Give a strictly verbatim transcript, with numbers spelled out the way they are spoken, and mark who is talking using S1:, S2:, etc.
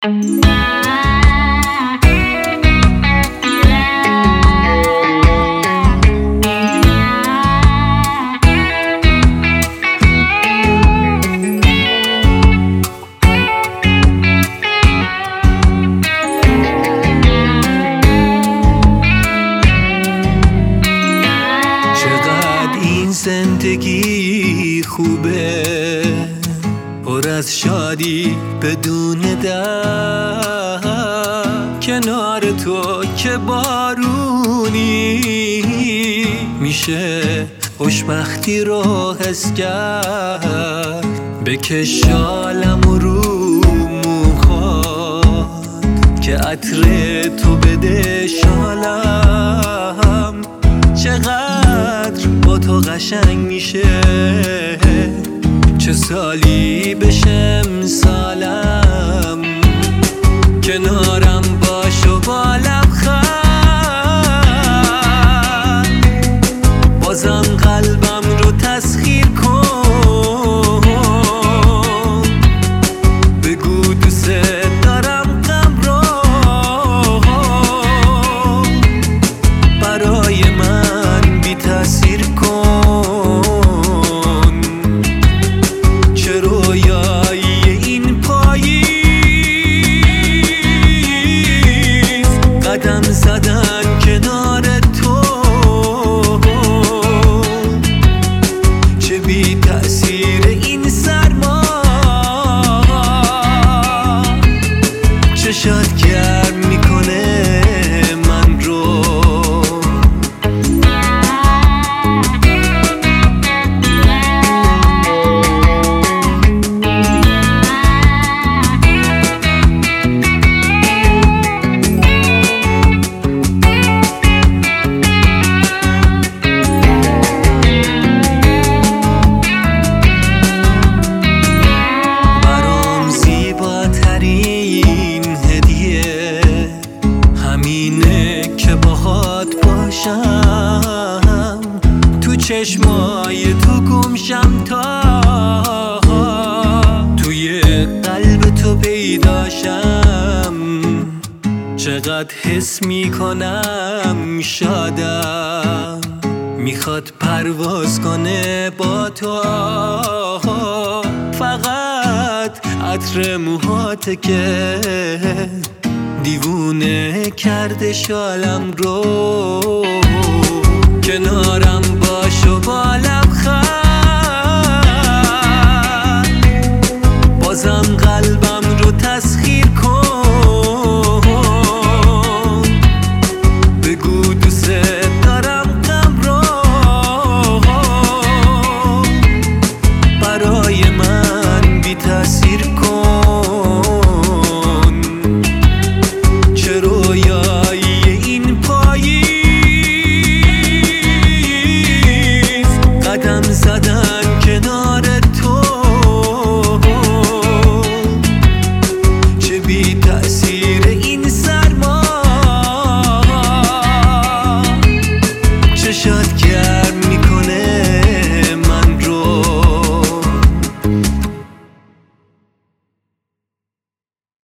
S1: زندگی خوبه، پر از شادی بدون درد، کنار تو که بارونی میشه خوشبختی رو حس کرد. بکش شالم و رو موخات که عطر تو بده شالم. چقدر با تو قشنگ میشه، چه سالی بشم سالم. کنارم باش و با لبخند بازم قلبم رو تسخیر کن. بگو دوست دارم غم رو برای من بی تأثیر کن. چه رویایی این پاییز، قدم زدن کنار تو، چه بی تأثیر این سرما، چشات گرم میکنه من رو. تو چشمای تو گمشم تا توی قلب تو پیداشم. چقدر حس میکنم شادم، میخواد پرواز کنه با تو. فقط عطر موهاته که دیوونه کرده شالم رو. کنارم باش و با لبخند